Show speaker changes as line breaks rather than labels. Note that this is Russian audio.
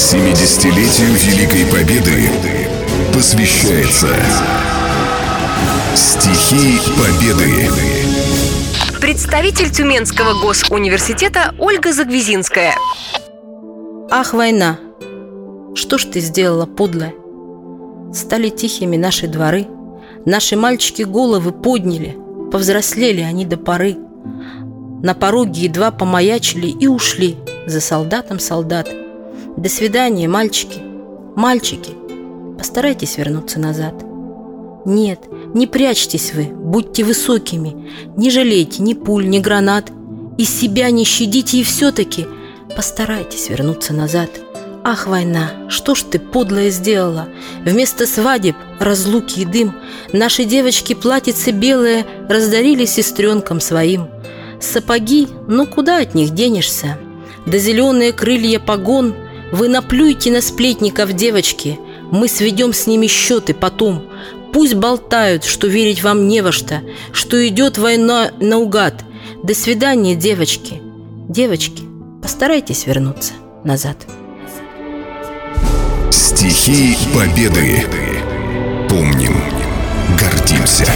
70-летию Великой Победы посвящается «Стихи Победы».
Представитель Тюменского госуниверситета Ольга Загвизинская.
Ах, война! Что ж ты сделала, подлая? Стали тихими наши дворы, наши мальчики головы подняли, повзрослели они до поры. На пороге едва помаячили и ушли за солдатом солдат. До свидания, мальчики, мальчики, постарайтесь вернуться назад. Нет, не прячьтесь вы, будьте высокими, не жалейте ни пуль, ни гранат, и себя не щадите, и все-таки постарайтесь вернуться назад. Ах, война, что ж ты, подлая, сделала? Вместо свадеб, разлуки и дым наши девочки платьице белое раздарили сестренкам своим. Сапоги, ну куда от них денешься? Да зеленые крылья погон. Вы наплюйте на сплетников, девочки, мы сведем с ними счеты потом. Пусть болтают, что верить вам не во что, что идет война наугад. До свидания, девочки. Девочки, постарайтесь вернуться назад.
Стихи Победы. Помним, гордимся.